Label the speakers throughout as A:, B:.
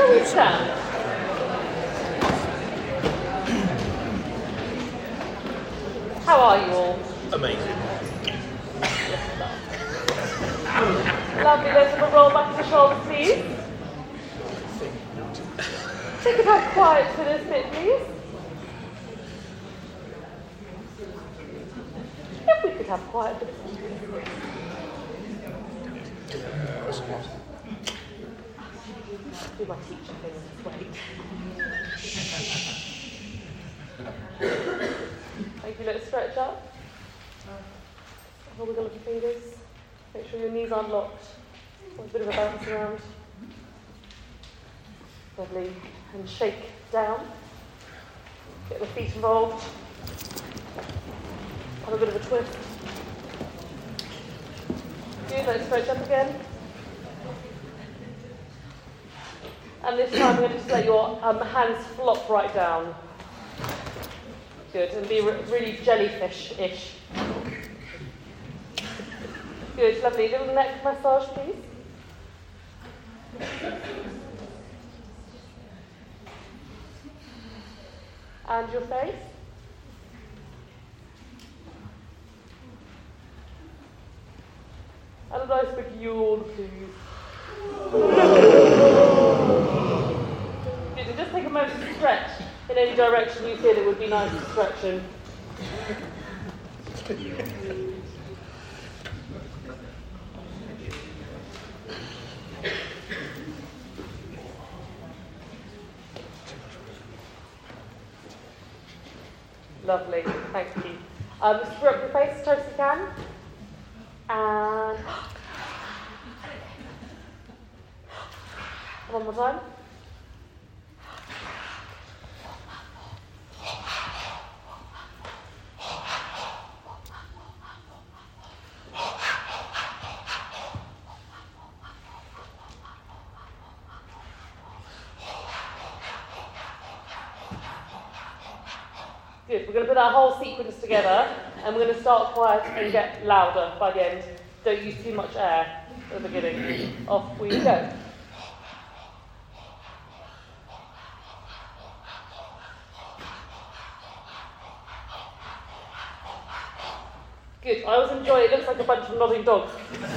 A: Shall we stand? How are you all?
B: Amazing.
A: Lovely, let's have a roll back to the shoulders, please. Take it out quiet for this bit, please. If we could have quiet for this bit. Do my teacher thing this way. Thank you, let's stretch up. Have a wiggle of the fingers. Make sure your knees aren't locked. Want a bit of a bounce around. Lovely. And shake down. Get the feet involved. Have a bit of a twist. Good, let's stretch up again. And this time we're going to just let your hands flop right down. Good, and be really jellyfish-ish. Good, lovely. Little neck massage, please. And your face. And a nice big yawn, please. Good, and just take a moment to stretch in any direction you feel it would be nice to stretch in. Lovely, thank you. Screw up your face as close as you can. And one more time. Good, we're going to put that whole sequence together and we're going to start quiet and get louder by the end. Don't use too much air at the beginning. Off we go. Good, I always enjoy it. It looks like a bunch of nodding dogs.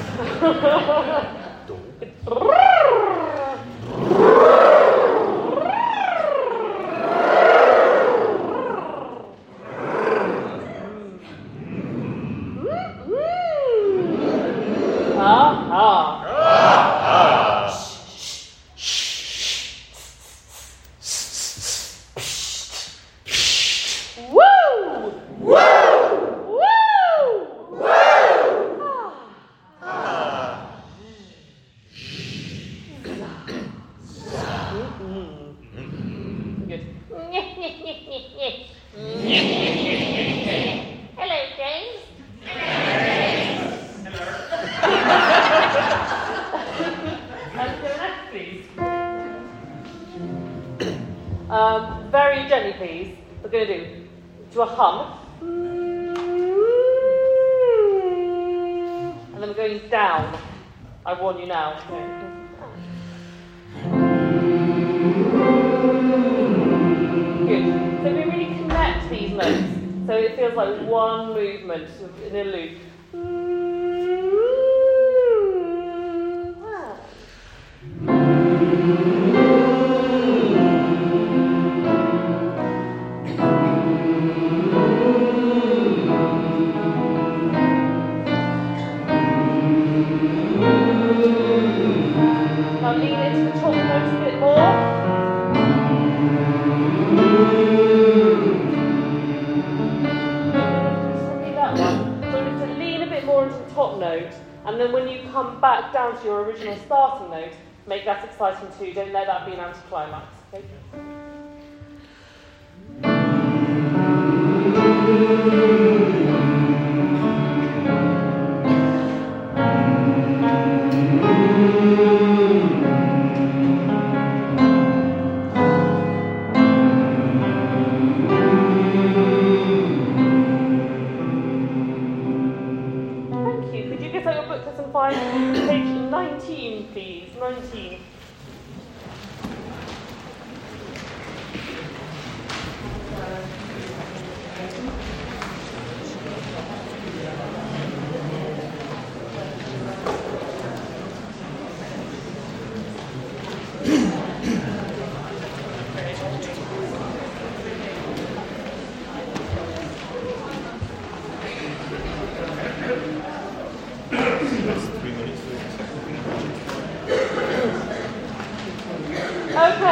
A: Very gently, please. We're going to do to a hum. And then we're going down. I warn you now. Good. So we really connect these notes. So it feels like one movement in a loop. Now lean into the top notes a bit more. Just repeat that one. So we need to lean a bit more into the top note, and then when you come back down to your original starting note, make that exciting too. Don't let that be an anticlimax. Okay? Page 19, please. 19.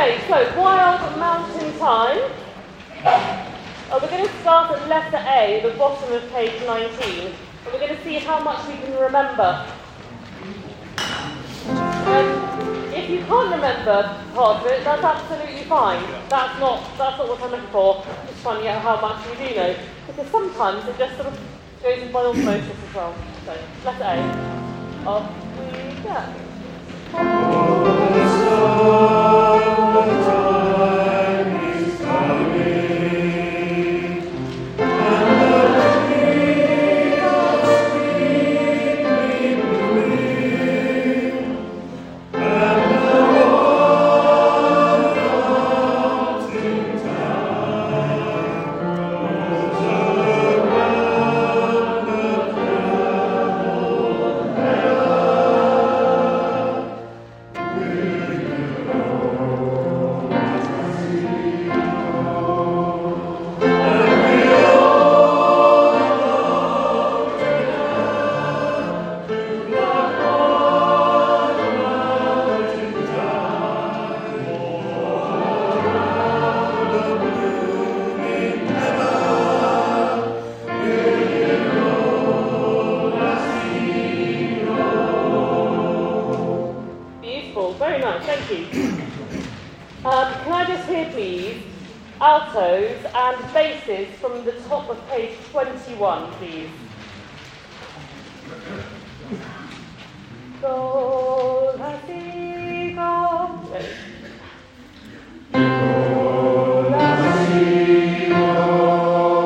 A: Okay, so Wild Mountain Time. We're going to start at letter A, the bottom of page 19. And we're going to see how much we can remember. If you can't remember part of it, that's absolutely fine. That's not what I'm looking for. Just finding out how much you do know. Because sometimes it just sort of goes in by osmosis as well. So, letter A. Off we go. Very nice, thank you. Can I just hear, please, altos and basses from the top of page 21, please? Go, la, si, go. Ready? Go, la, si, go.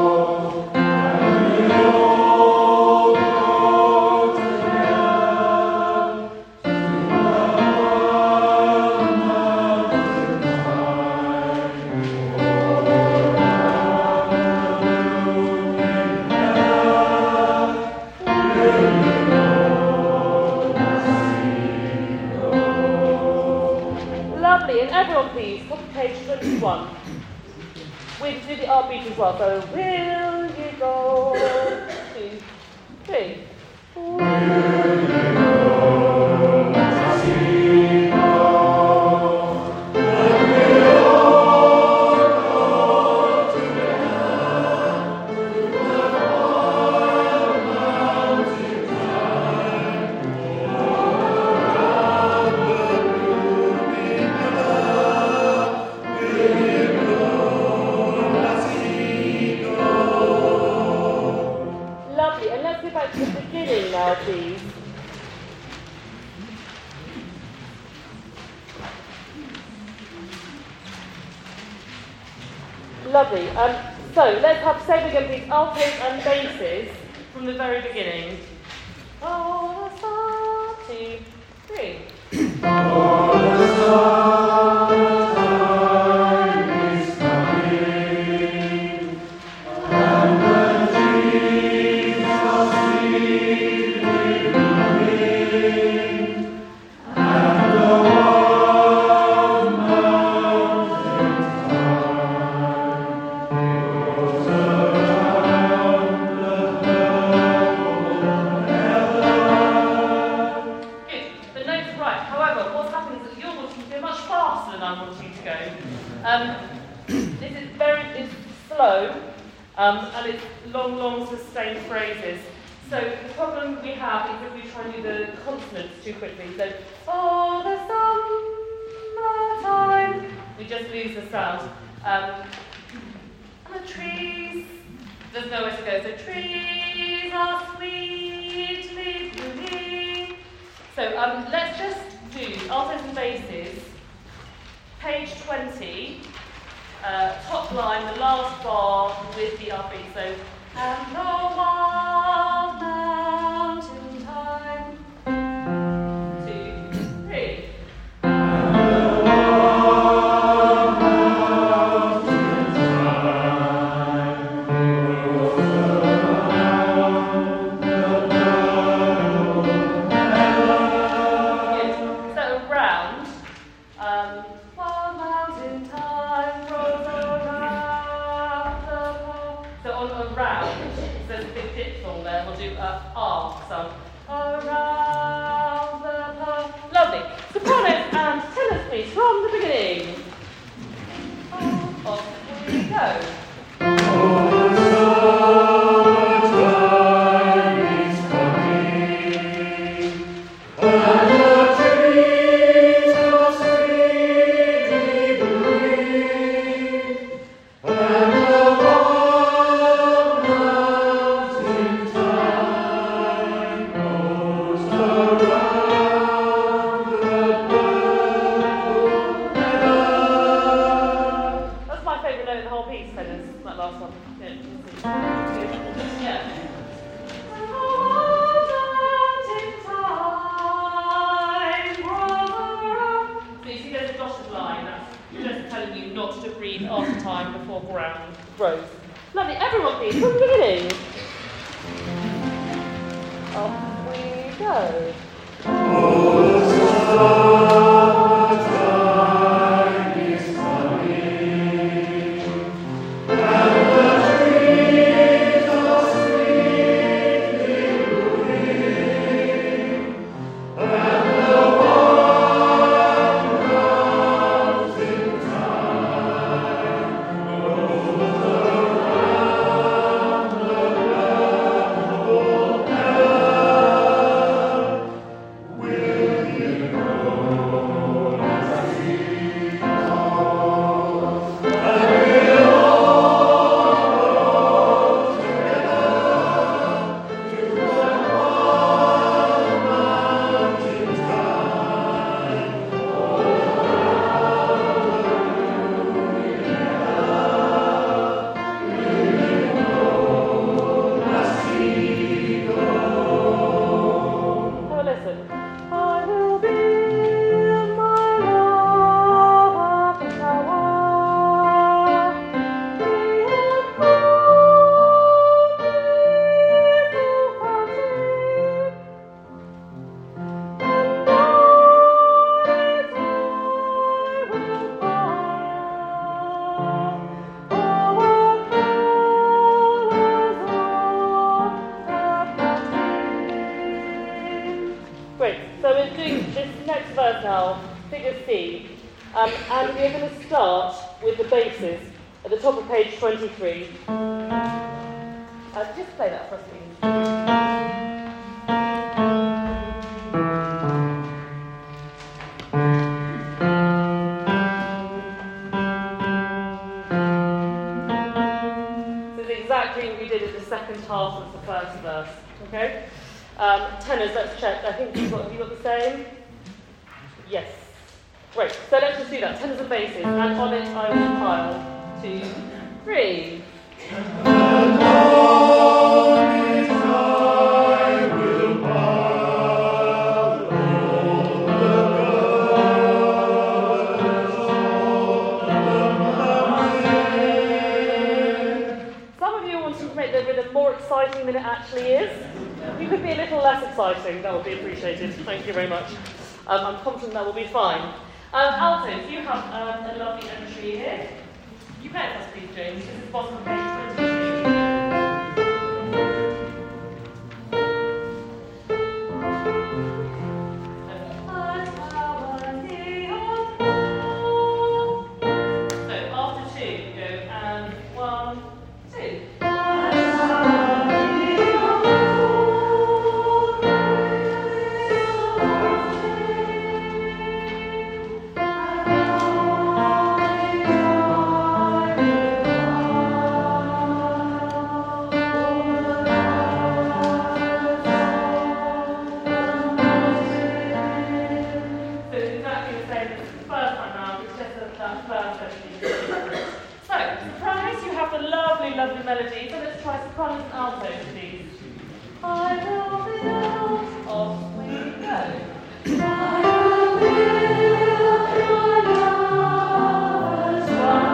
A: And everyone please, top of page 21. We do the upbeat as well, so will you go? 2, 3. Will you go? See, go. And we'll all go together to the wild mountain time, around the blooming Lovely, and let's go back to the beginning now, please. Lovely. So let's have same again, please. Altos and basses from the very beginning. Oh, the sun, 2, 3. Oh, the summertime is coming, and the trees are sweetly blooming, and the wild mountain thyme goes around the purple heather. Good. The note's right. However, what's happening is that you're wanting to go much faster than I'm wanting to go. This is it's slow, and it's long, sustained phrases. So the problem we have is if we try and do the consonants too quickly. So, oh, the summertime, we just lose the sound. And the trees, there's nowhere to go. So trees are sweetly blooming. So let's just do altos and basses. Page 20, top line, the last bar with the upbeat. So, and the wild mountain time. 2, 3. And the wild mountain time goes around the purple heather. Good. So around. Wild mountain time rolls around the pole. So on around, so there's a big diphthong there. seed after time before ground grows. Lovely. Everyone, please, from the beginning. Off we go. And we're going to start with the basses at the top of page 23. Just play that for us, please. So it's exactly what we did in the second half of the first verse. Okay? Tenors, let's check. I think have you got the same? Yes. Great, so let's just do that. Tenors and basses, and on it I will pile 2, 3. Some of you want to make the rhythm more exciting than it actually is. You could be a little less exciting, that would be appreciated. Thank you very much. I'm confident that will be fine. Altos, you have a lovely entry here. You play it for us, please, James. This is bottom of page 22. So after 2, you go and 1, 2. Lovely melody, so let's try sopranos and altos, please. I will build, off we go. I will build my lovers,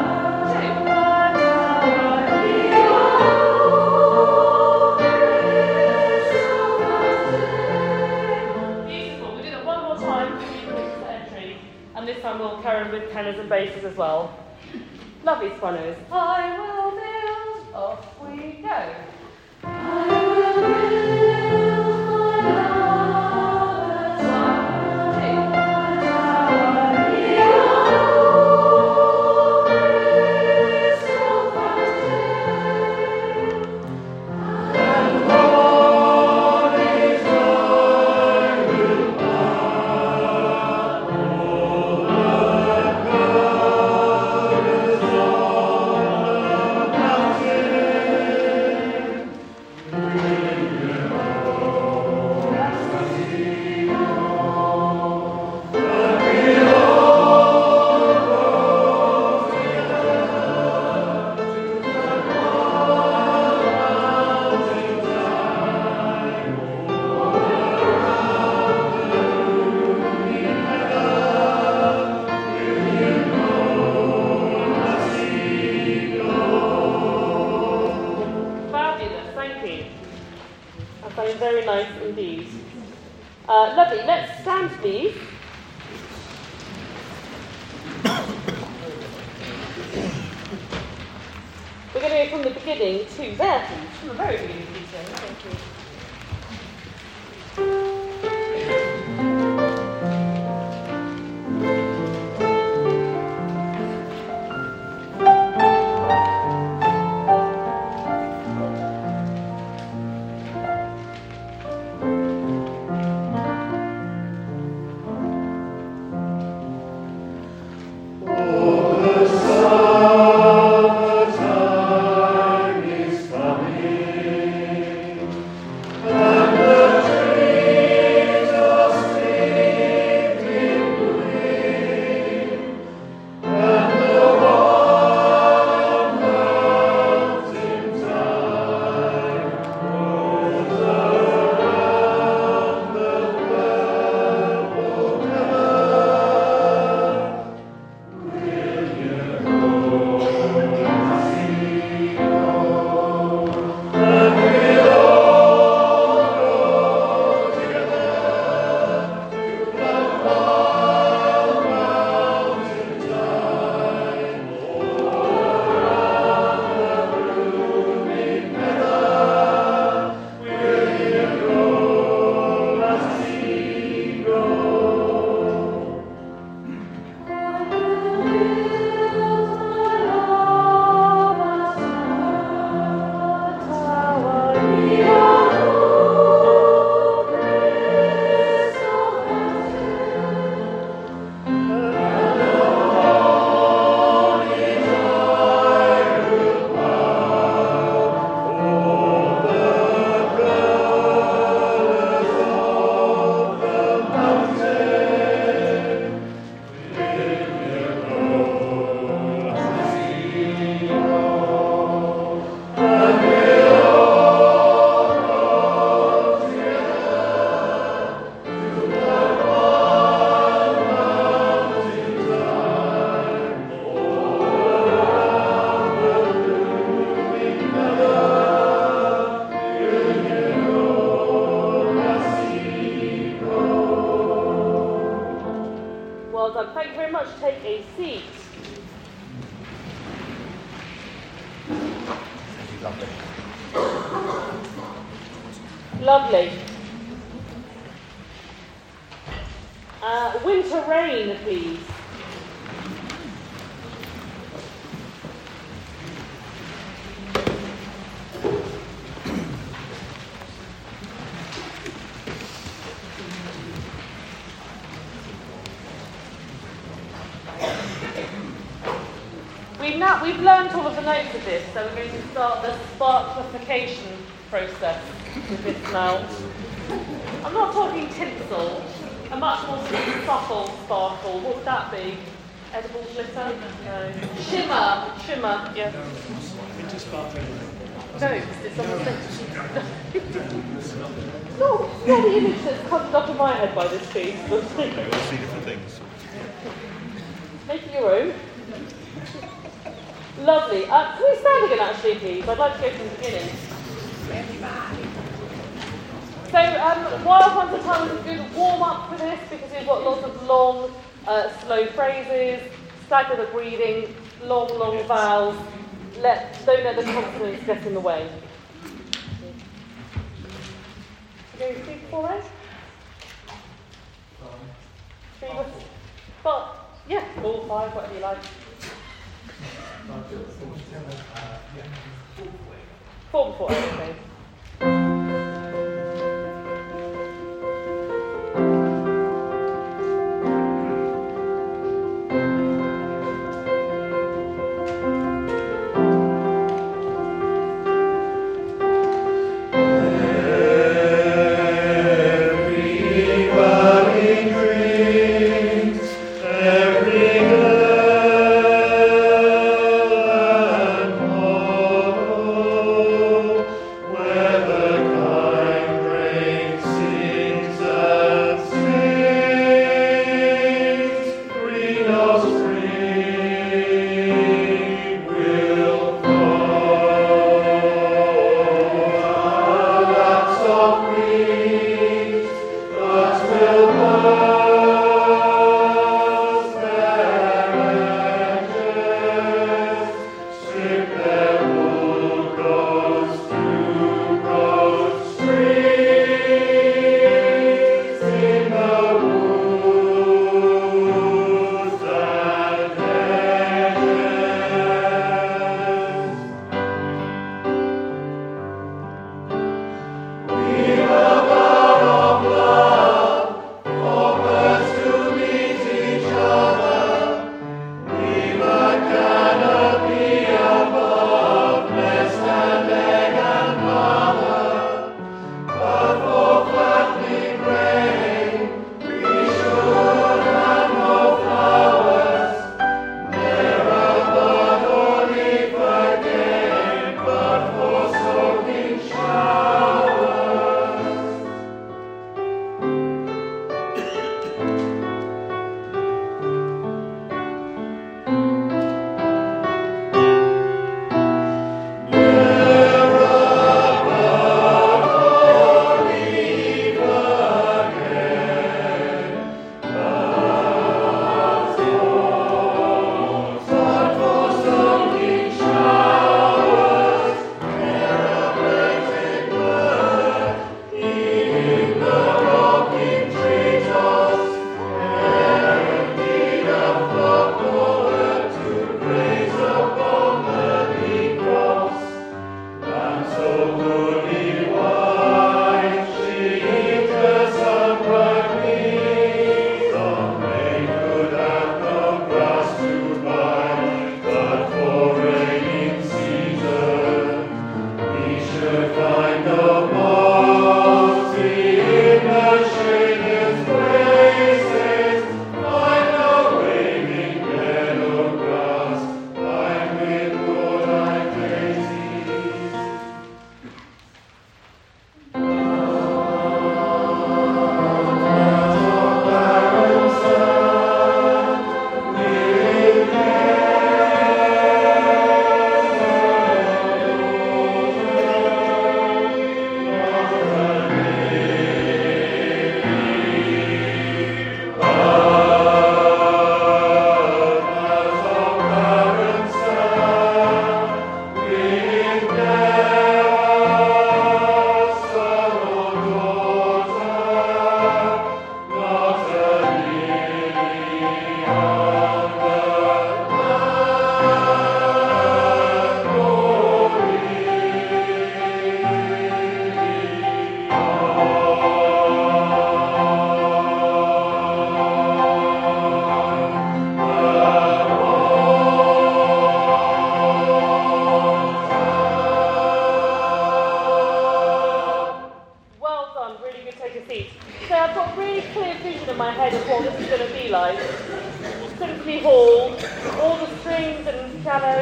A: 1, 2. Beautiful, we'll do that one more time before we finish the entry, and this time we'll carry on with tenors and basses as well. Lovely sopranos. I will build, off we go. I will build my lovers, 1, 2. go from the beginning to there, please. From the very beginning, please. Thank you. Thank you very much. Take a seat. Lovely. Winter Rain, please. We've learned all of the notes of this, so we're going to start the sparklification process with this now. I'm not talking tinsel, a much more subtle sparkle. What would that be? Edible glitter? No. Shimmer, yes.
B: Winter sparkling.
A: No, it's something. No, the image that's conjured up in my head by this piece.
B: Okay, we'll see different things.
A: Make it your own. Lovely. Can we stand again, actually, please? I'd like to go from the beginning. So, Wild Ones of Time is a good warm-up for this because we've got lots of long, slow phrases, stagger the breathing, long vowels. Don't let the consonants get in the way. Go 3, 4, 8? 3, 4, yeah, 4, 5, whatever you like. 4 before, okay.
B: Well,
C: City Hall, all the strings and piano,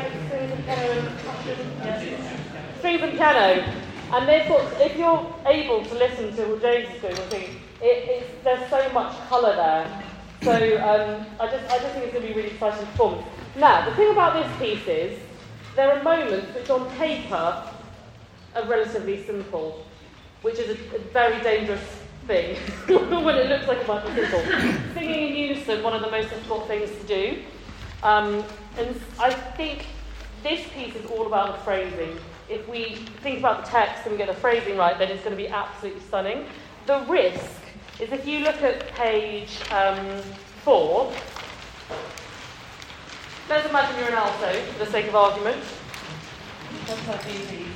C: strings and piano. And they've got, if you're able to listen to what James is doing, I think there's so much colour there. So I just think it's going to be a really exciting performance. Now, the thing about this piece is, there are moments which on paper are relatively simple, which is a very dangerous thing when it looks like it might be simple. Singing in unison, one of the most difficult things to do. And I think this piece is all about the phrasing. If we think about the text and we get the phrasing right, then it's going to be absolutely stunning. The risk is if you look at page 4, let's imagine you're an alto, for the sake of argument. Let's have easy.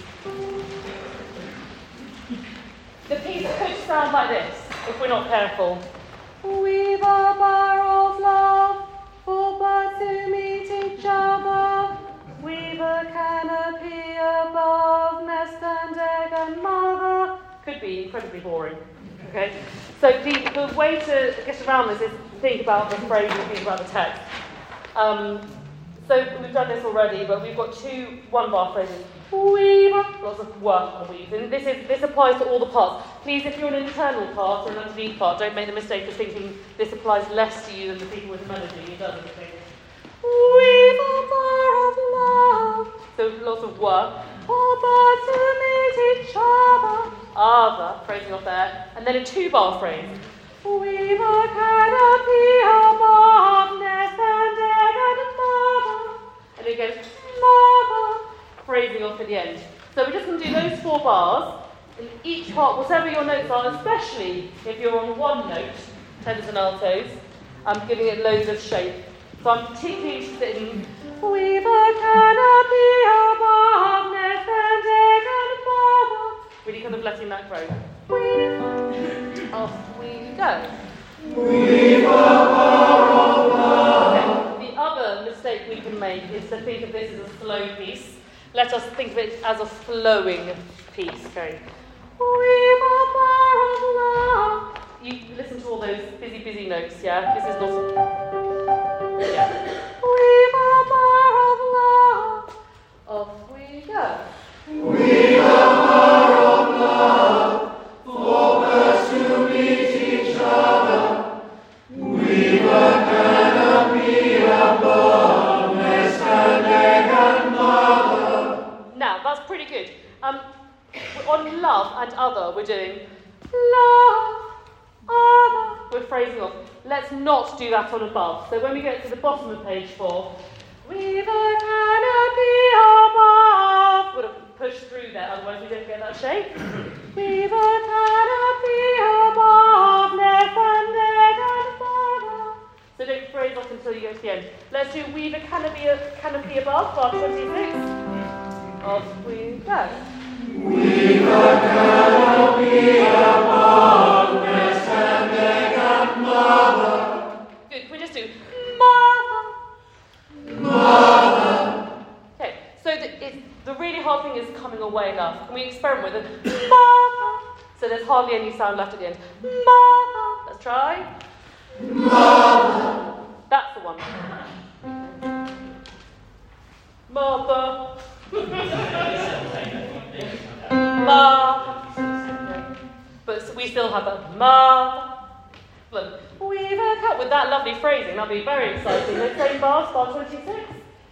C: The piece could sound like this, if we're not careful. We've a bar of love, for birds to meet each other. We've a canopy above, nest and egg and mother. Could be incredibly boring. Okay? So the way to get around this is to think about the phrase and think about the text. So we've done this already, but we've got 2 one-bar phrases. We've lots of work on weaves, and this applies to all the parts. Please, if you're an internal part or an underneath part, don't make the mistake of thinking this applies less to you than the people with the melody. It doesn't. We've a bar of love. So lots of work. For birds to meet each other. Other, phrasing off there. And then a 2-bar phrase. We've a canopy above, nest and egg and mother. And it goes, mother, phrasing off at the end. So we're just going to do those 4 bars. In each part, whatever your notes are, especially if you're on one note, tenors and altos, I'm giving it loads of shape. So I'm particularly interested in we've a canopy above, nest and egg and mother. Really kind of letting that grow. Off we go. We've a bar of love. The other mistake we can make is to think of this as a slow piece. Let us think of it as a flowing piece. Okay. We've a bar of love. You listen to all those busy notes, yeah? This is not. Yeah. We've a bar of love. Off we go. We've a bar of love. For birds to meet each other. We've a canopy above, nest and egg and mother. Now, that's pretty good. On love and other, we're doing love, other. We're phrasing off. Let's not do that on above. So when we get to the bottom of page 4, we've a canopy above. Would have pushed through there, otherwise we don't get that shape. We've a canopy above, nest and egg and mother. So don't phrase off until you get to the end. Let's do we've a canopy above, bar 26. Off we go. We've a canopy above, nest and egg and mother. Good, we just do mother. Mother. Okay, so the really hard thing is coming away enough. Can we experiment with it? Mother. So there's hardly any sound left at the end. Mother. Let's try. Mother. That's the one. Mother. Ma. But we still have a ma. Look, we've a cut with that lovely phrasing. That'll be very exciting. Those same bars, bar 26.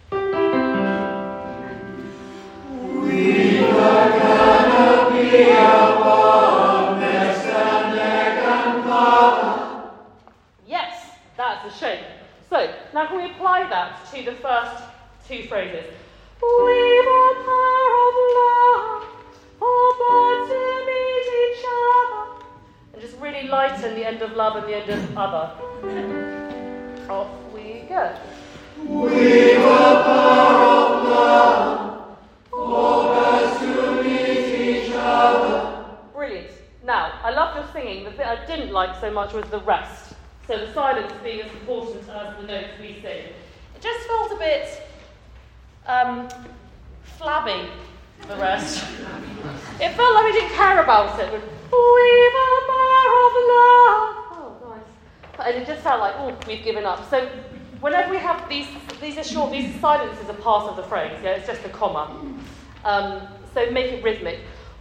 C: We've a canopy above, nest and egg and mother. Yes, that's the shape. So now can we apply that to the first 2 phrases? We've a pair of love, for birds to meet each other. And just really lighten the end of love and the end of other. Off we go. We've a pair of love, for birds to meet each other. Brilliant. Now, I loved your singing. The bit I didn't like so much was the rest. So the silence being as important as the notes we sing. It just felt a bit flabby, the rest. It felt like we didn't care about it. We've a bar of love. Oh, nice. And it just felt like, oh, we've given up. So whenever we have these are short, these silences are part of the phrase, yeah, it's just a comma. So make it rhythmic.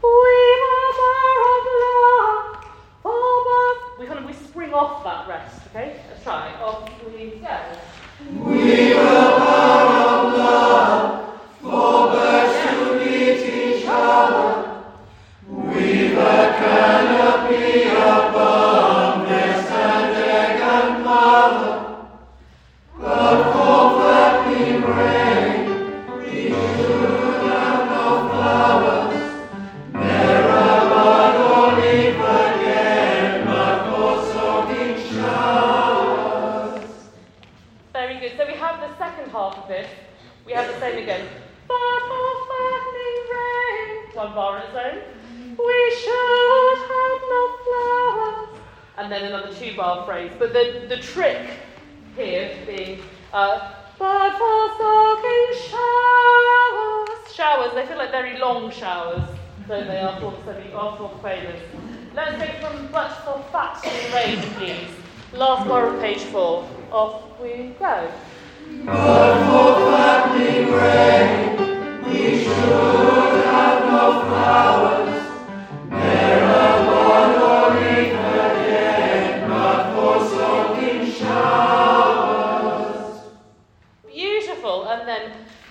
C: We spring off that rest, okay? Let's try. Off we go.
D: We will power of love, for birds to meet each other. We've a canopy above, nest and egg and mother. But for flapping rain, we should have no flowers. Ne'er a bud or leaf again, but for soaking showers.
C: Very good. So we have the second half of this. We have the same again. But for flapping rain, one bar on its own. We should have no flowers. And then another 2-bar phrase. But the trick here being, but for soaking showers. Showers, they feel like very long showers, don't they, after all the famous. Let's go from but for fat and rain, please. Last bar of page 4. Off we go.
D: But for flapping rain, we should have no flowers. Ne'er a bud or leaf again, but for soaking showers.
C: Beautiful. And then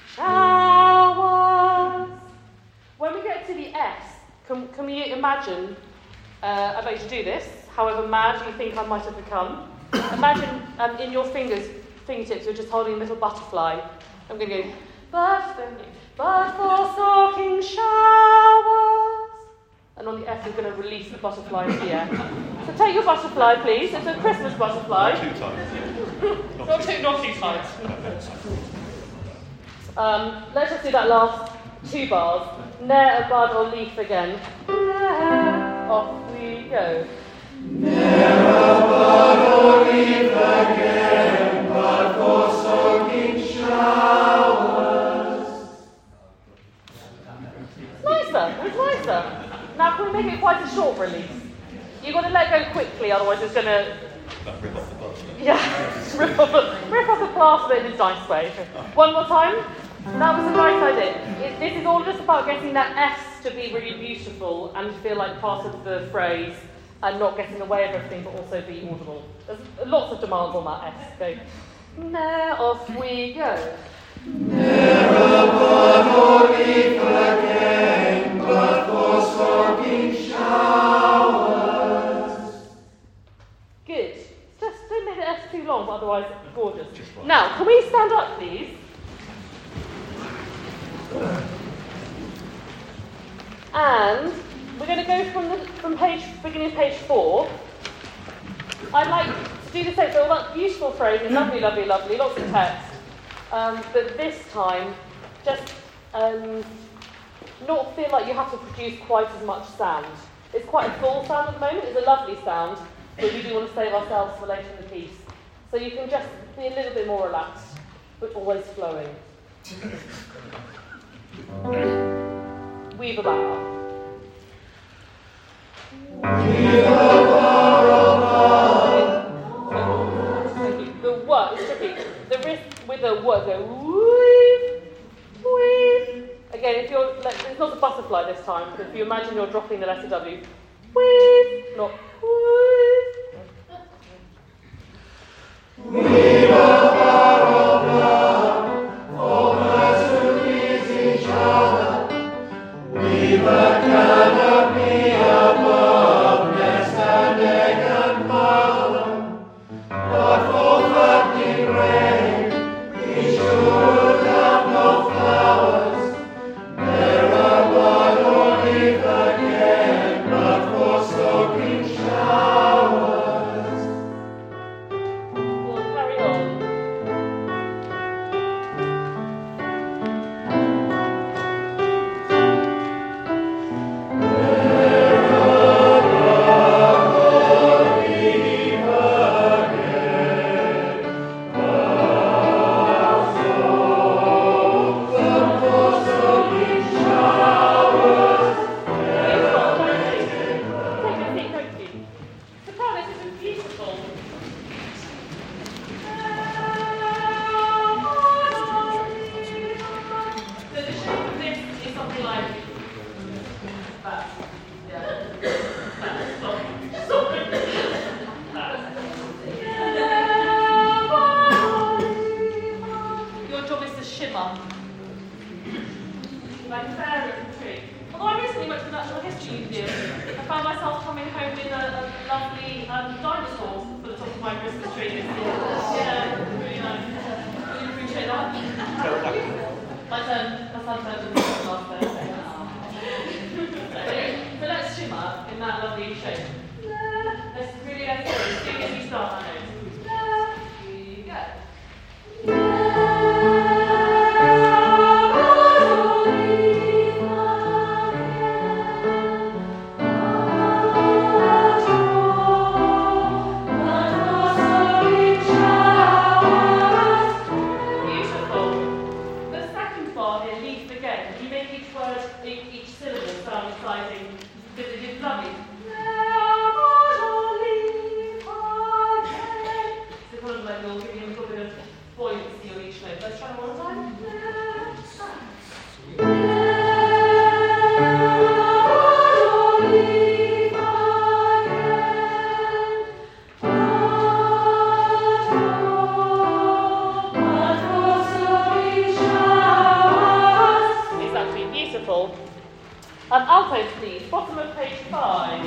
C: showers. When we get to the S, can we imagine, I'd like to do this, however mad you think I might have become. Imagine in your fingertips, you're just holding a little butterfly. I'm going to go, but for soaking showers. And on the F, you're going to release the butterfly into the air. So take your butterfly, please. It's a Christmas butterfly.
B: Not 2 times.
C: Not two times. Let's just do that last 2 bars. Ne'er a bud or leaf again. Off we go.
D: Ne'er a bud or leaf again, but for soaking showers.
C: It's nicer. Now can we make it quite a short release? You've got to let go quickly, otherwise it's going to...
B: That rip off the plaster.
C: Yeah, rip off the plaster in a nice way. One more time. That was the right idea. This is all just about getting that S to be really beautiful and feel like part of the phrase and not getting away with everything but also be audible. There's lots of demands on that S. So, now off we go.
D: Ne'er a bud or leaf again, but for soaking showers.
C: Good. Just don't make the S too long, but otherwise gorgeous.
B: Just right.
C: Now, can we stand up, please? And we're going to go from beginning of page 4. I'd like to do the same. So all that beautiful phrase, lovely, lovely, lovely, lots of text. But this time, just not feel like you have to produce quite as much sound. It's quite a full sound at the moment. It's a lovely sound, but we do want to save ourselves for later in the piece. So you can just be a little bit more relaxed, but always flowing. Weave a bow.
D: Weave a bow of love.
C: The what is tricky. The wrist with the what go weave, weave. Again, if you're it's not the butterfly this time, but if you imagine you're dropping the letter W, weave, not weave.
D: Weave a bow of love, for birds to meet each other. Weave a canopy above, nest and egg and mother. But for flapping rain, we should have no flowers. Ne'er a bud or leaf again, but for soaking showers.
C: We'll carry on. are. Like a fairy at a tree. Although I recently went to the Natural History Museum, I found myself coming home with a lovely dinosaur for the top of my Christmas tree this year. Yeah, really nice. Really appreciate that. My turn. My son's turn was last Thursday. So let's shimmer in that lovely shape. Let's go. As soon as we start that note. Here you go. Altos, please. Bottom of page 5.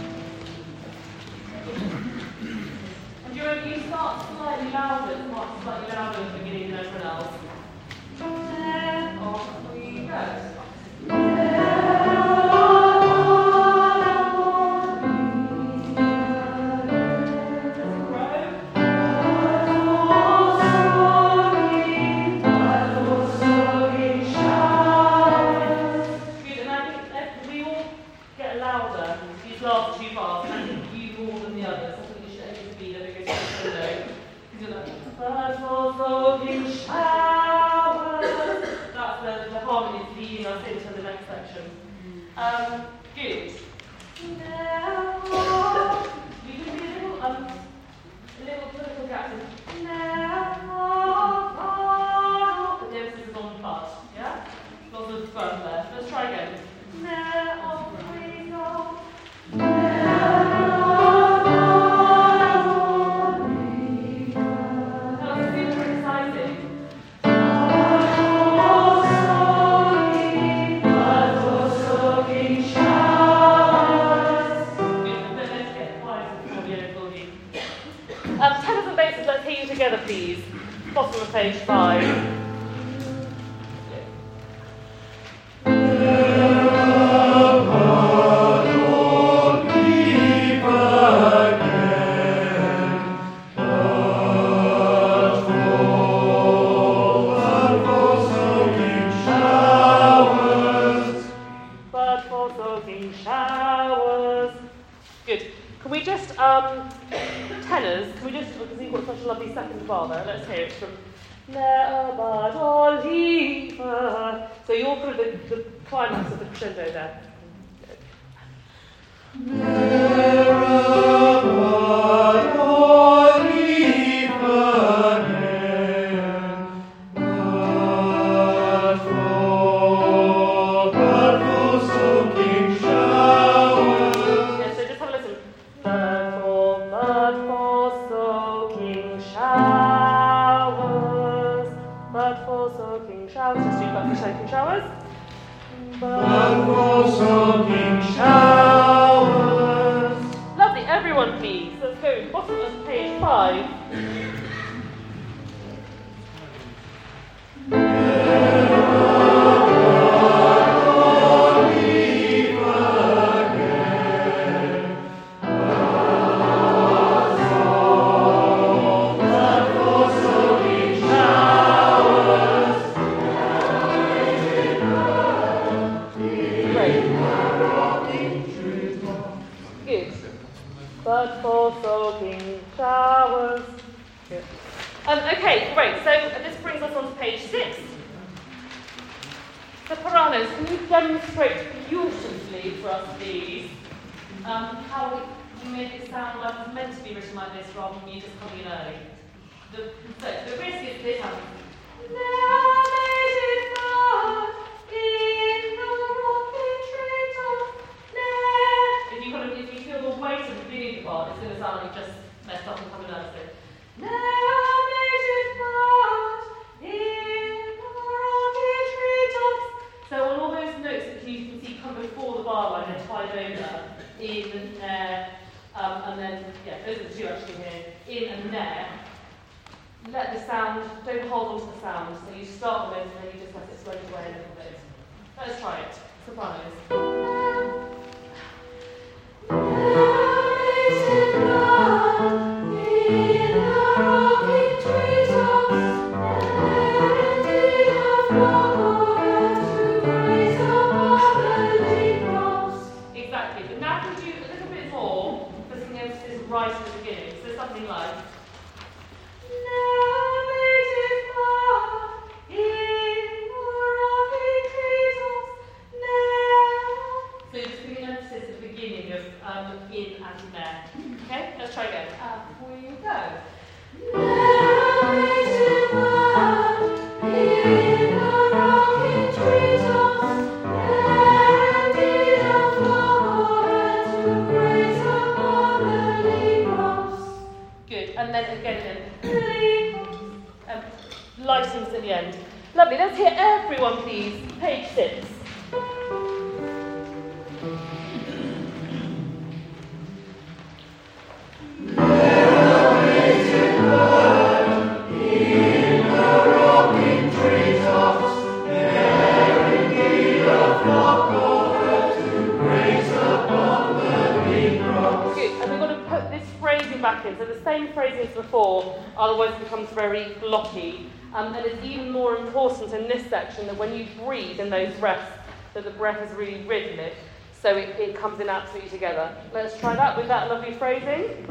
C: And you remember, you start slightly louder, at the beginning than everyone else. Then off we go. Good. Now, we can be a little political gap. Now, but the emphasis is on but, yeah? Lots of fun there. Let's try again. Now, we go. That's super exciting. Tenors and basses, let's hear you together, please. Bottom of page 5. But for soaking showers. Good. Can we just, tenors, can we just, because you've got such a lovely second bar there, let's hear it from Ne'er Oliver. So you're kind of the climax of the crescendo there. Lovely, everyone please. Let's go, bottom of page 5. But for soaking showers. Good. Okay, great. So this brings us on to page 6. So Paranos, can you demonstrate beautifully for us, please, how you make it sound like it's meant to be written like this rather than you just coming in early? The risk is this happens. If you feel the weight of the beginning part, it's going to sound like you just messed up and coming out of it. in there, let the sound, don't hold on to the sound. So you start the note and then you just let it float away a little bit. Let's try it. Sopranos. Exactly, but now can you do a little bit more, putting the emphasis right at the beginning. So something like in and there. Okay, let's try again. Before you go. Good, and then again, license at the end. Lovely, let's hear everyone please. Page 6. So the same phrasing as before, otherwise it becomes very blocky. And it's even more important in this section that when you breathe in those breaths, that the breath is really rhythmic, so it comes in absolutely together. Let's try that with that lovely phrasing.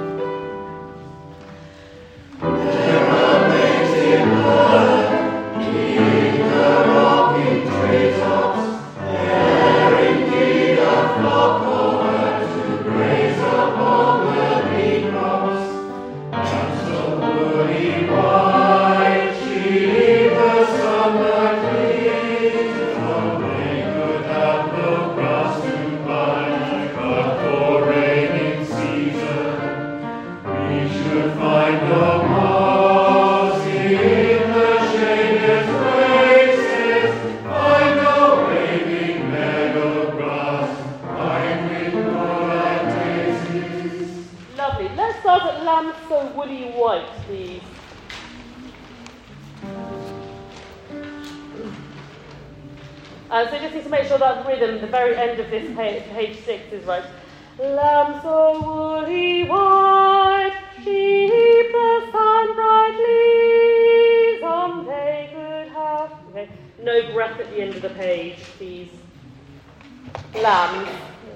C: So just need to make sure that rhythm, the very end of this page 6 is right. Lamb so woolly white, sheep the sun bright leaves, on they could have. Okay. No breath at the end of the page, please. Lambs.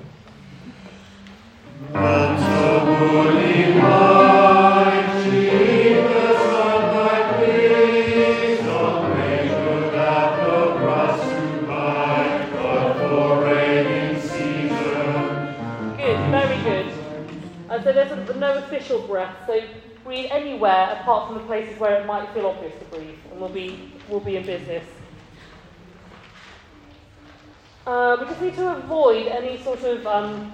D: Lamb so woolly white, sheep the sun bright leaves, on they could have no grass.
C: Very good. So there's no official breath, so breathe anywhere apart from the places where it might feel obvious to breathe, and we'll be in business. We just need to avoid any sort of lambs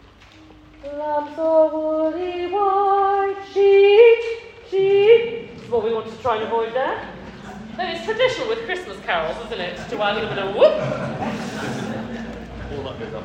C: are woolly white, sheep. This is what we want to try and avoid there. No, it's traditional with Christmas carols, isn't it? To add a little bit of whoop.
B: All that goes up.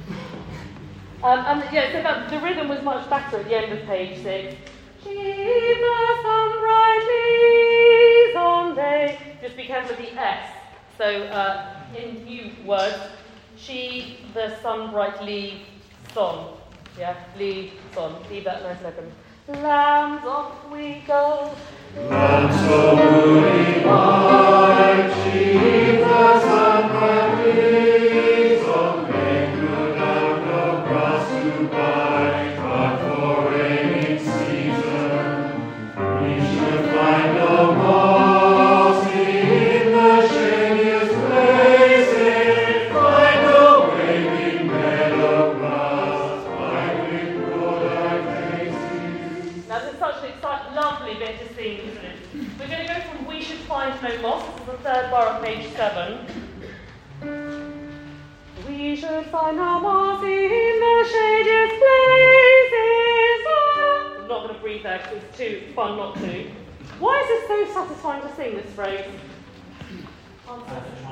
C: So the rhythm was much better at the end of page 6. Sheep the sun bright leaves on day. Just be careful with the S. So in new words, she the sun bright leaves son. Yeah, leave son. Leave that 9 seconds. Lambs off we go.
D: Lambs so woolly white, sheep the sun bright leaves on day. Good have no grass to buy, but for rainy season we should find no moss in the shadiest places. Find no waving meadow grass, find with good our faces.
C: Now this is such an lovely bit to sing, isn't it? We're going to go from we should find no moss. This is the third bar of page 7. We should find no moss in the shadiest places. I'm not going to breathe there because it's too fun not to. Why is it so satisfying to sing this phrase? Oh.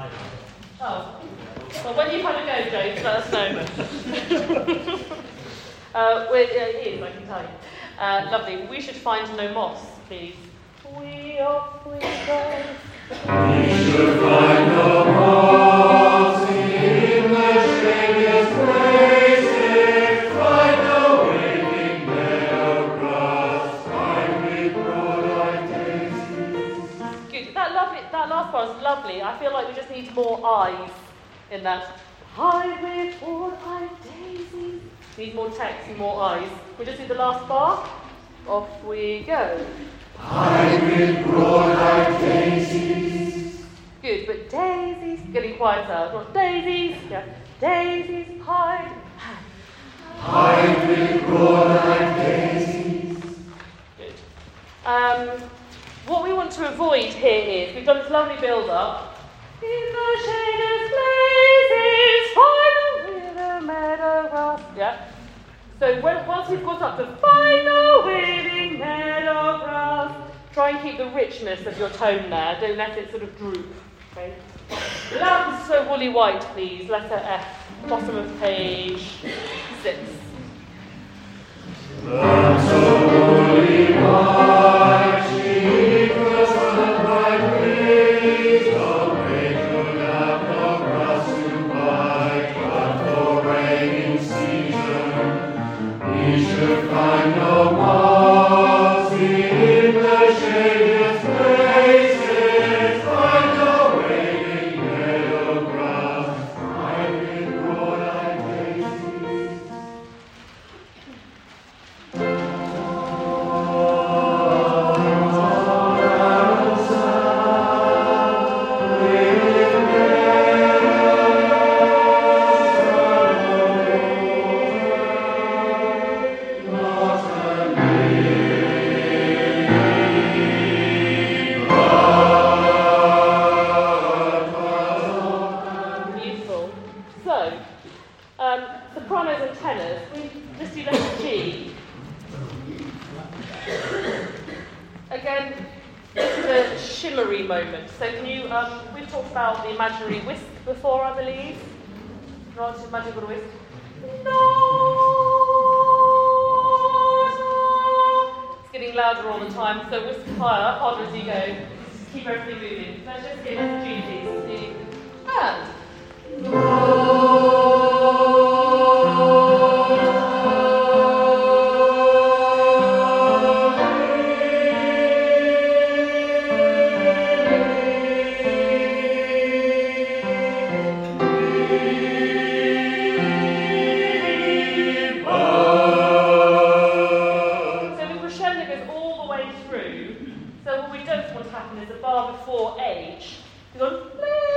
C: Well, when you've had a go, Joe, let us know. It is, I can tell you. Lovely. We should find no moss, please. We off we go.
D: We should find no moss in the shadiest places, find no waving meadow grass, find with broad-eyed daisies.
C: Good. That last part is lovely. I feel like we just need more eyes in that. Hide with broad-eyed daisies. Need more text and more eyes. We just do the last bar. Off we go.
D: Hide with broad-eyed daisies.
C: Good, but daisies, getting quieter. Not daisies, yeah. Daisies, hide.
D: Hide with broad-eyed daisies.
C: Good. What we want to avoid here is, we've done this lovely build-up. In the shaded places, find the meadow grass. Yeah. So once we've got up to find the waving meadow grass, try and keep the richness of your tone there. Don't let it sort of droop. Okay. Loud and slow woolly white, please. Letter F, bottom of page 6.
D: Lots of woolly white, sheep the sunlight breeze, the maker have no grass to bite, but for rainy season, we should find no moss in the shadiest places, find no waving meadow grass, find with broad-eyed daisies.
C: Beautiful. So, sopranos and tenors, we just do letter G. Again, this is a shimmery moment. So can you, we've talked about the imaginary whisk before, I believe. Not imagine what a whisk. No. It's getting louder all the time, so whisk higher, harder as you go. Keep everything moving. Let's just get letter G, please. And. So the crescendo goes all the way through. So what we don't want to happen is a bar before H. We've gone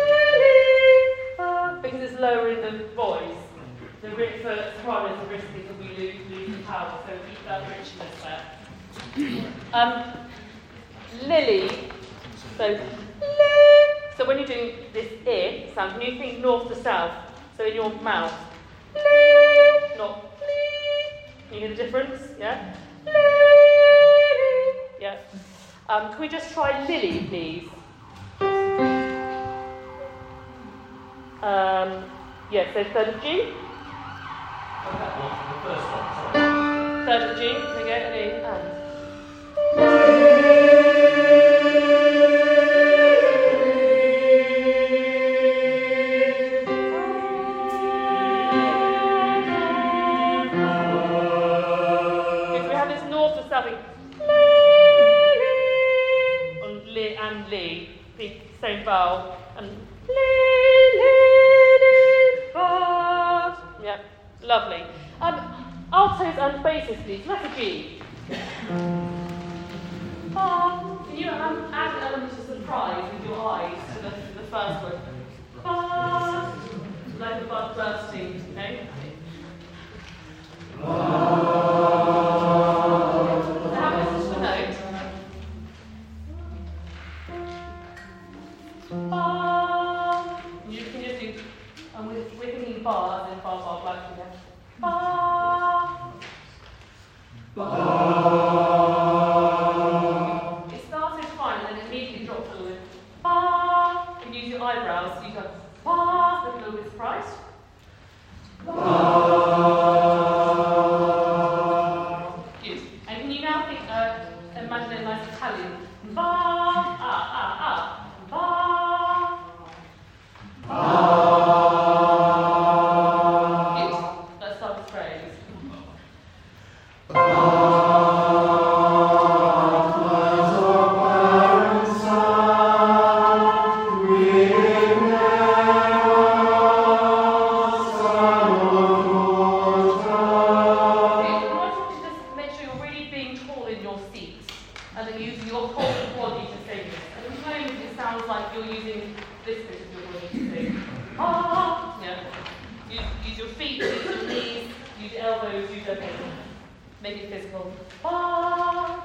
C: because it's lowering the voice. The for sopranos, the risk is that we lose the power, so keep that richness there. Lily. So li. So when you're doing this I sound, can you think north to south? So in your mouth, li, not li. Can you hear the difference? Yeah. Li. Yeah. Can we just try Lily, please? Yeah, so third of G. Third of G. There you go. If we have this north to south, on li and li, the same vowel, and yeah, lovely. Altos and basses, please. Letter G. Can you add an element of surprise with your eyes to the first word? Like the bud bursting, okay? So have a listen to the note. You can just do, and we're thinking bar, and then bar, black again. It started fine and then immediately dropped a little bit. You can use your eyebrows, so you go look a little bit surprised. Good. And can you
A: like you're using this bit of your body to sing. Ah, yeah. Use your feet, use your knees, use your elbows, use everything. Make it physical. Ah.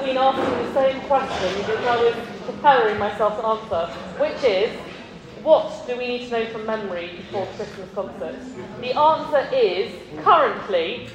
C: been asking the same question which I was preparing myself to answer, which is, what do we need to know from memory before the Christmas concert? The answer is, currently,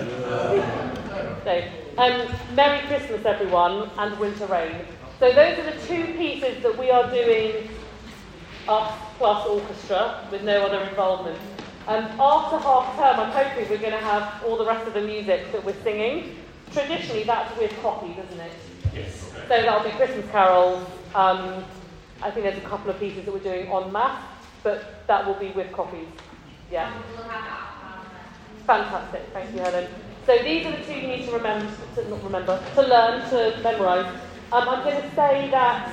C: Merry Christmas everyone, and Winter Rain. So those are the two pieces that we are doing, us plus orchestra, with no other involvement. After half term, I'm hoping we're going to have all the rest of the music that we're singing. Traditionally, that's with copies, isn't it?
D: Yes.
C: So that'll be Christmas carols. I think there's a couple of pieces that we're doing en masse, but that will be with copies. Yeah. Fantastic. Thank you, Helen. So these are the two you need to to learn, to memorise. I'm going to say that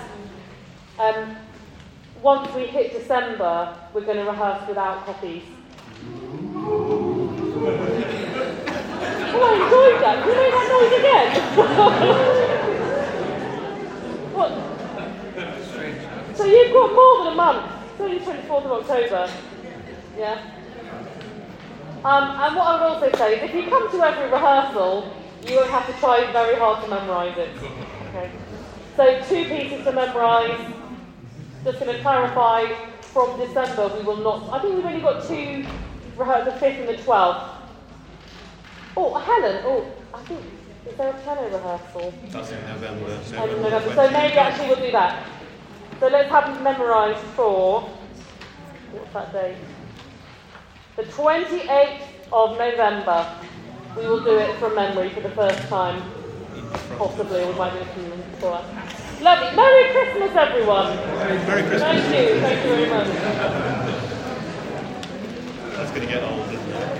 C: once we hit December, we're going to rehearse without copies. Oh, I enjoyed that. Can you make that noise again? What? So you've got more than a month. It's only 24th of October. Yeah. And what I would also say is if you come to every rehearsal, you won't have to try very hard to memorise it. Okay. So 2 pieces to memorise. Just going to clarify, from December we will not... I think we've only got 2 rehearsals, the 5th and the 12th. Oh, Helen, I think... Is there a piano rehearsal?
B: That's in November.
C: So maybe actually we'll do that. So let's have them memorised for... What's that date? The 28th of November. We will do it from memory for the first time. Possibly, we might do it from before. Lovely. Merry Christmas, everyone.
B: Merry Christmas.
C: Thank you very much.
B: That's going to get old, isn't it?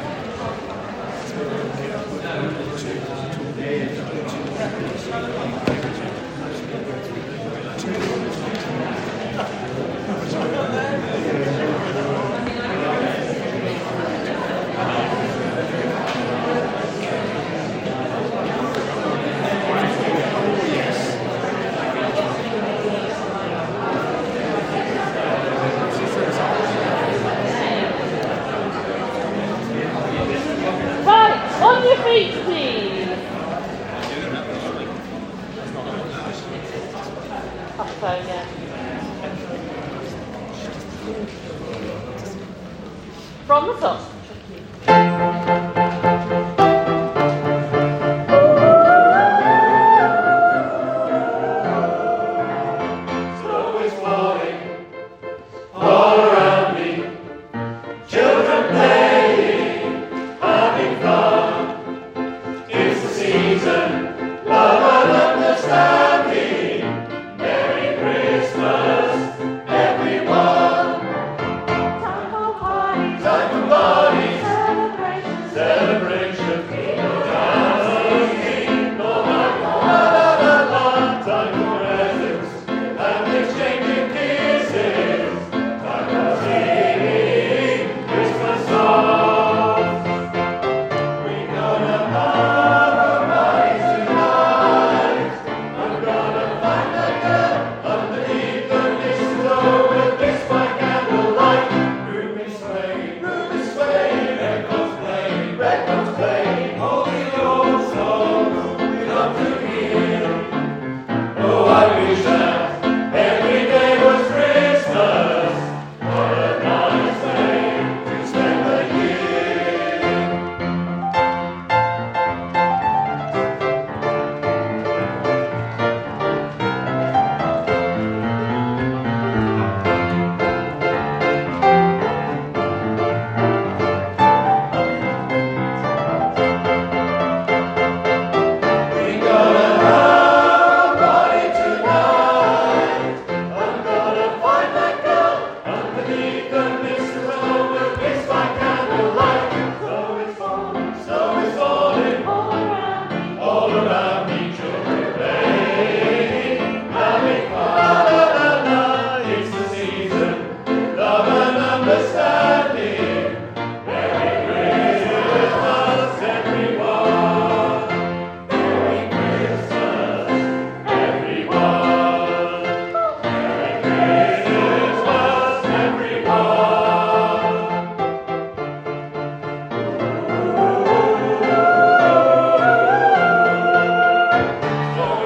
C: On your feet, please. Uptone, yeah. From the top.
D: Snow is falling all around me. Children playing, having fun. It's the season, love and understanding. Merry Christmas, everyone.
C: Time for parties.
D: Time for parties,
C: Celebrations.
D: celebration, dancing, no matter la la la. Time for presents and exchanging kisses. Time for singing Christmas songs. We're gonna have a party tonight. I'm gonna find that girl underneath the mistletoe with kiss by candlelight. Room is swaying, red ones playing, holding old songs we love to hear. Oh, I wish that every day was Christmas. What a nice way to spend the year. We're gonna have a party tonight. I'm gonna find that girl underneath the mistletoe with kiss by candlelight. Snow is falling, all around me, children playing, having fun. La la la, it's the season, love and understanding. Merry Christmas, everyone. Merry Christmas, everyone. Merry Christmas, everyone. Snow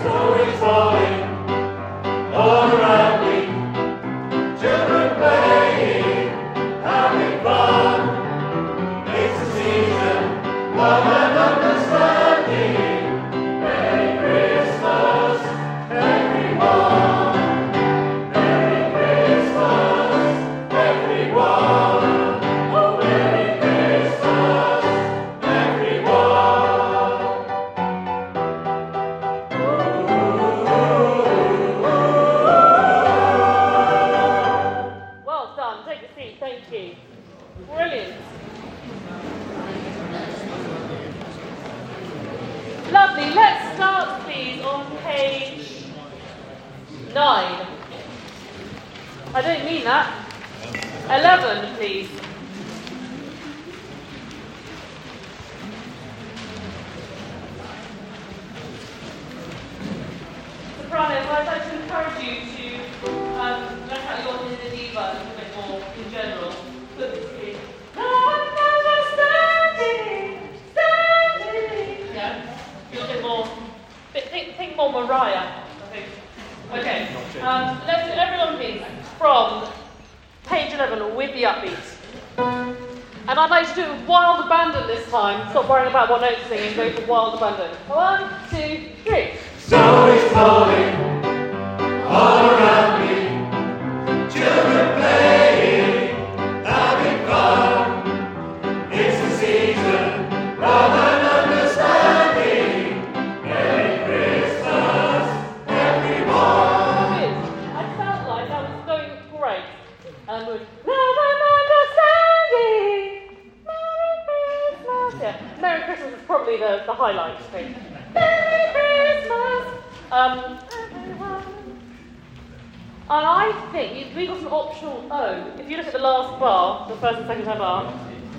D: Snow is falling all around me. Children playing, having fun. It's the season, love and understanding. Merry Christmas, everyone. Merry Christmas, everyone. Oh, Merry Christmas, everyone.
C: Well done. Take a seat. Thank you. Brilliant. Lovely. Let's start, please, on page 9. I don't mean that. 11, please. Sopranos, I'd like to encourage you to look at your Diva a little bit more in general. Look at it. Standing. Yeah. Feel a bit more. Think more Mariah, I think. Okay. Let's do everyone please from page 11 with the upbeat. And I'd like to do wild abandon this time. Stop worrying about what notes singing. Go for wild abandon. 1, 2, 3.
D: Snow is falling all around me. Children playing, having fun. It's the season, love and understanding. Merry Christmas, everyone.
C: Good. I felt like that was going great. And with love and understanding. Merry Christmas. Yeah. Merry Christmas is probably the highlight, I think. Merry Christmas, everyone. And I think we got an optional O. If you look at the last bar, the first and second time bar.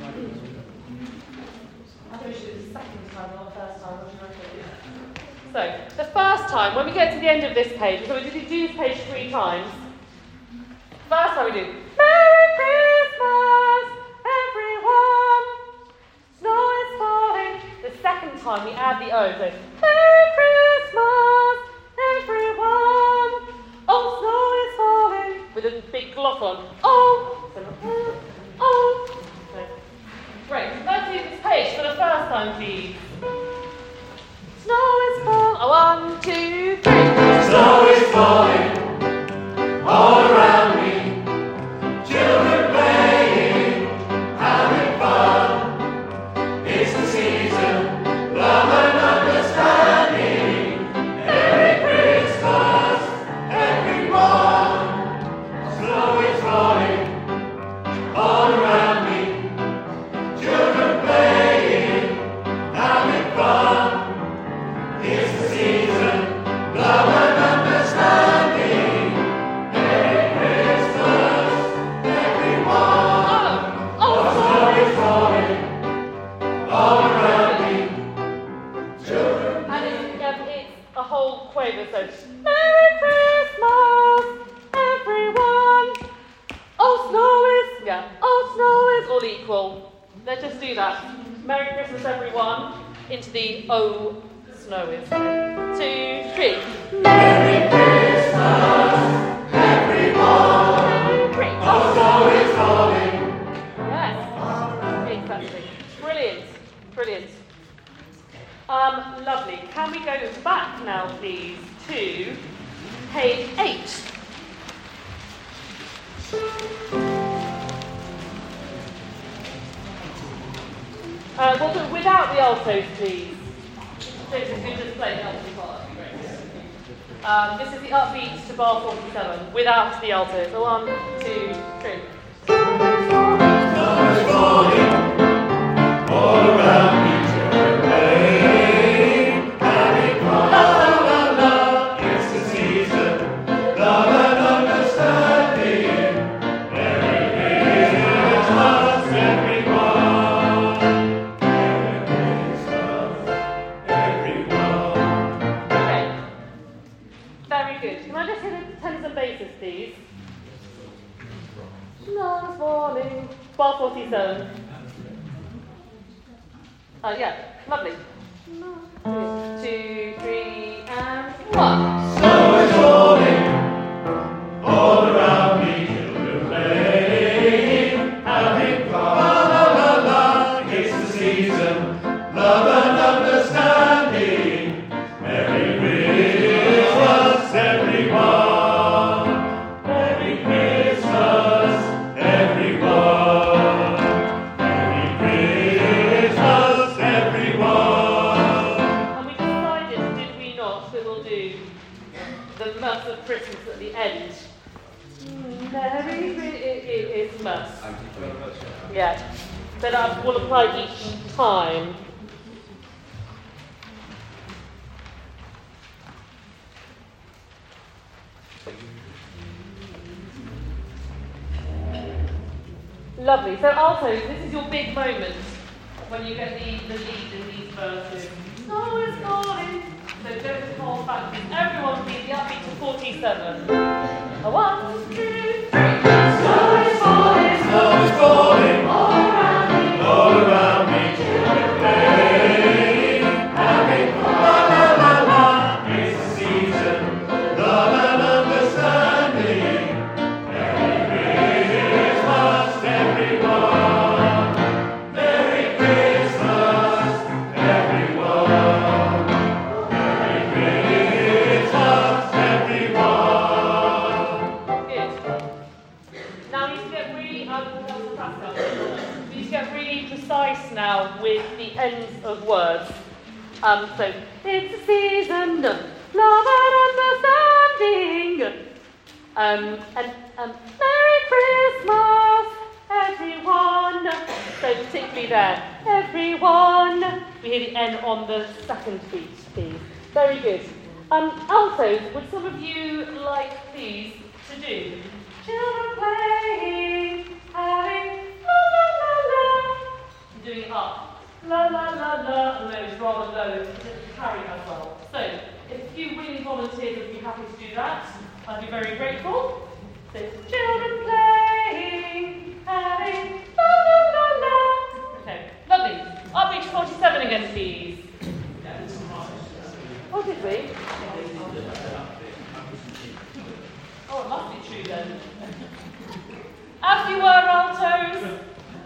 C: I think we should do the second time, not the first time. What do you reckon? So, the first time, when we get to the end of this page, so we do this page 3 times. First time we do Merry Christmas, everyone. Snow is falling. The second time we add the O. So Merry Christmas, everyone. Oh, snow is falling. With a big gloss on. Oh. So, oh. So, great. Let's do this page for the first time, please. Snow is falling. 1, 2, 3.
D: Snow is falling all around me. Children playing, having fun. It's the season, love and understanding. Merry Christmas, everyone. Snow is falling all around me. Children playing, having fun. It's the season, love and understanding. Merry Christmas, everyone. Snow is falling all around me. Children.
C: And it's a whole quaver, so Merry Christmas, everyone. Oh, snow is all equal. Let's just do that. Merry Christmas, everyone. Into the O, snow is. 2, 3.
D: Merry Christmas, everyone.
C: Merry Christmas.
D: Oh, snow is falling.
C: Yes, exactly. Brilliant, brilliant. Lovely. Can we go back now, please, to page 8? We'll do it without the altos, please. So if you could just play the alto part, that'd be great. This is the upbeat to bar 47, without the altos. So 1, 2, 3.
D: Snow is falling all around me. Children playing, having fun. It's the season, love and understanding. Merry Christmas, everyone. Merry Christmas, everyone.
C: Okay. Very good. Can I just hit the tenors and basses, please? Snow is falling. Bar 47. Yeah, lovely. 2, 3, and One.
D: Snow is falling, all around me children play, having fun, la la la, it's the season, love and understanding, Merry Christmas everyone, Merry Christmas everyone, Merry Christmas everyone.
C: And we decided, did we not, that we'll do the Mass of Christmas at the end. Merry Christmas. Yeah. So that will apply each time. Lovely. So altos, this is your big moment when you get the lead in these verses. Snow is falling. So don't hold back. Everyone please, the upbeat to 47. A 1, 2, 3. Snow is falling.
D: Snow is falling,
C: All around me.
D: all around me children play, having fun, la la la, it's the season, love and understanding, Merry Christmas everyone, Merry Christmas everyone, Merry Christmas everyone.
C: Good. Now we need to get really we need to get really precise now with the ends of words. So it's a season of love and understanding. And Merry Christmas, everyone. So particularly there, everyone. We hear the N on the second beat, please. Very good. Altos, would some of you like these to do? Children playing, having la la la la. I'm doing it up. La la la la, and those rather low to carry as well. So, if a few willing volunteers would be happy to do that, I'd be very grateful. So, children playing, having la la la la. Okay, lovely. Upbeat to 47 again, please. Oh, did we? Oh, it must be true then. As you were, altos.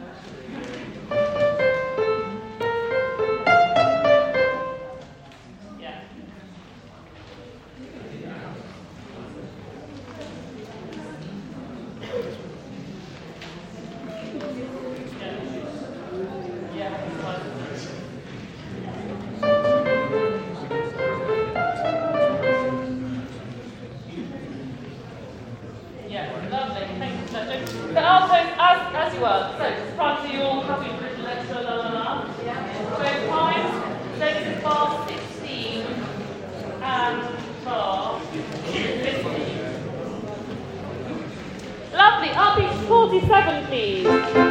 C: Yeah. Yeah, lovely. Thank you, Sergio. So altos, as you were. So soprano, you all happy with the letter la la la? Yeah. So times. So this is bar 16 and bar 15. Lovely. Upbeat 47, please.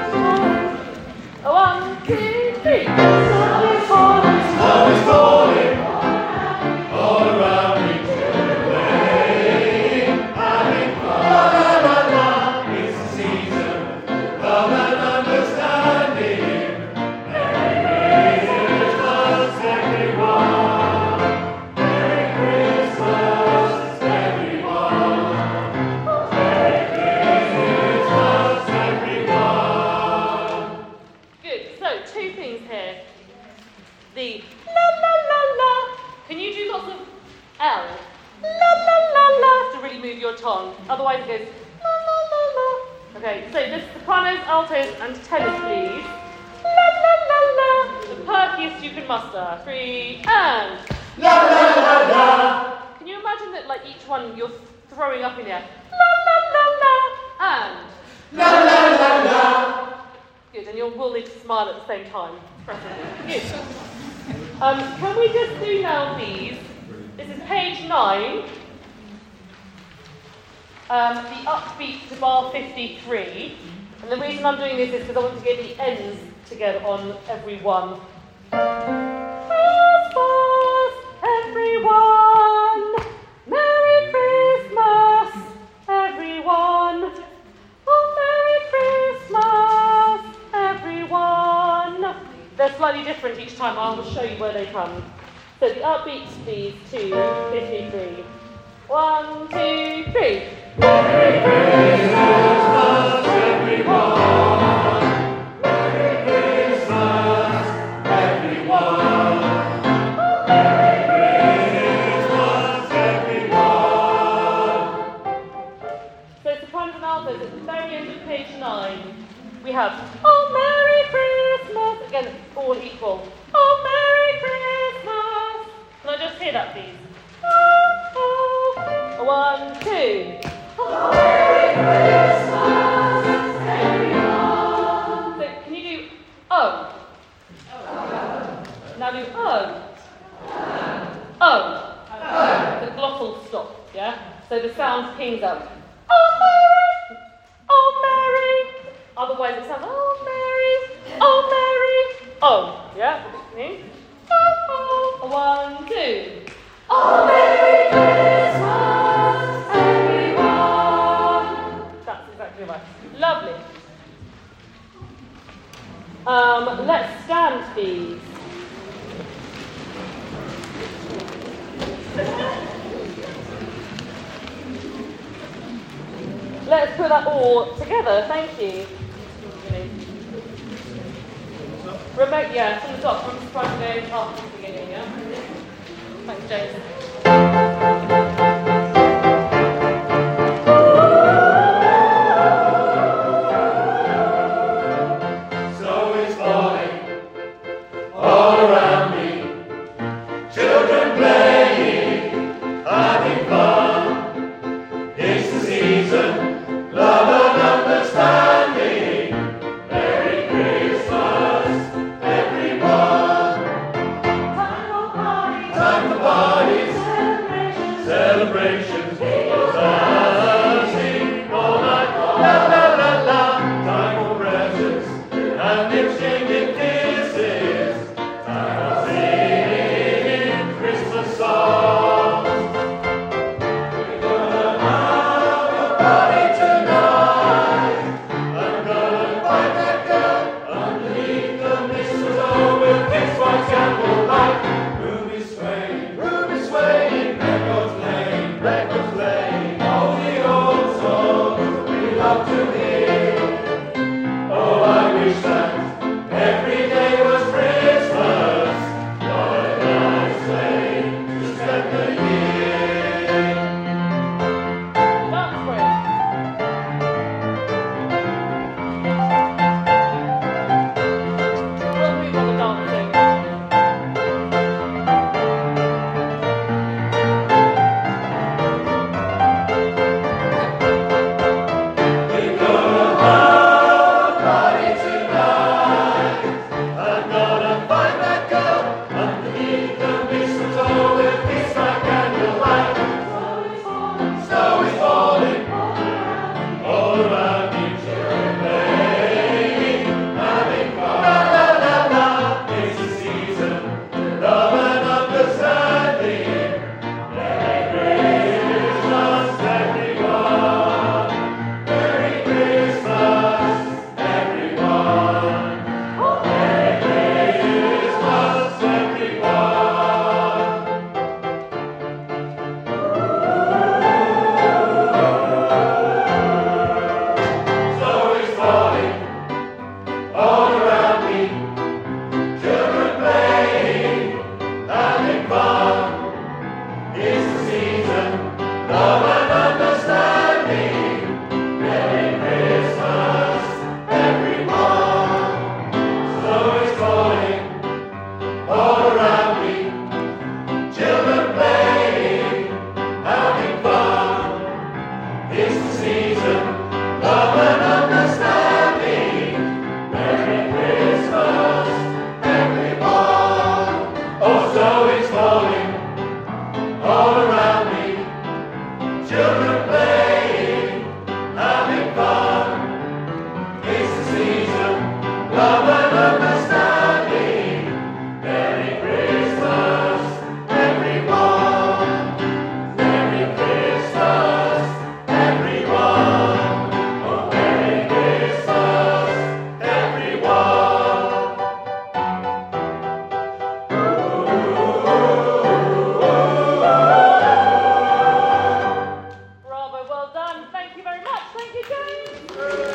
C: 1, 2, 3. Snow is falling.
D: Snow is falling, all around me children play, having fun, la la la, it's the season, love and understanding, Merry Christmas everyone, Merry Christmas everyone, Merry Christmas everyone.
C: Good. So, two things here. The la la la la. Can you do lots of L? La la la la to really move your tongue. Otherwise it goes la la la la. Okay, so this sopranos, altos, and tenors, please. La la la la. The perkiest you can muster. 3 and
D: La la la la.
C: Can you imagine that like each one you're throwing up in the air? La la la la and
D: La la la la.
C: good, and you will need to smile at the same time. Preferably. Good. Can we just do now these? This is page 9. The upbeat to bar 53. And the reason I'm doing this is because I want to get the ends together on every one. Christmas, everyone. Merry Christmas, everyone. Oh, Merry Christmas, everyone. They're slightly different each time. I will show you where they come. So the upbeat, please, 2, 2, 3. 1, 2, 3.
D: Merry Christmas, everyone. Merry Christmas, everyone. Merry Christmas, everyone.
C: So sopranos and altos at the very end of page 9. We have, oh, Merry Christmas. Again, all equal. Oh, Merry Christmas. Can I just hear that, please? Oh, oh. 1, 2.
D: Oh, Merry Christmas, everyone.
C: So can you do oh? Now do oh. Oh. The glottal stop, yeah? So the sound pings up. Oh, Mary. Oh, Mary. Otherwise it sounds, oh, Mary. Oh, Mary. Oh, yeah? Me? Oh, oh. 1, 2.
D: Oh, Merry Christmas, everyone.
C: That's exactly right. Lovely. Let's stand, please. Let's put that all together. Thank you. Remote, yeah, from the top, from the front, going up to the beginning, yeah? Thanks, James.
D: Snow is falling all around me. Children playing, having fun. It's the season, love and understanding. Merry Christmas, everyone. Time for parties, celebrations, dancing all night. La la la la. Time for presents and exchanging kisses. Time for singing Christmas songs. We're gonna have a party tonight. I'm gonna find that girl underneath the mistletoe with this white candlelight. Room is swaying, records playing, all the old songs we love to hear. Oh, I wish that every day was Christmas. What a nice way to spend the year.
C: That's great. We'll move on to dancing.
D: We're gonna have a party tonight. I'm gonna find that girl underneath the mistletoe with kiss my candlelight. Snow is falling all around me. Children playing, having fun. La la la la. It's the season, love and understanding. Merry Christmas, everyone. Merry Christmas, everyone. Merry Christmas, everyone. Snow is falling all around me. Children playing, having fun. It's the season, love and understanding. Merry Christmas, everyone. Snow is falling all around me. Children playing, having fun. It's the season, love and understanding. Merry Christmas, everyone. Oh, snow is falling all around me. Children playing, having fun. It's the season, love and understanding. Merry Christmas, everyone. Merry Christmas, everyone. Oh, Merry Christmas, everyone. Ooh. Amen.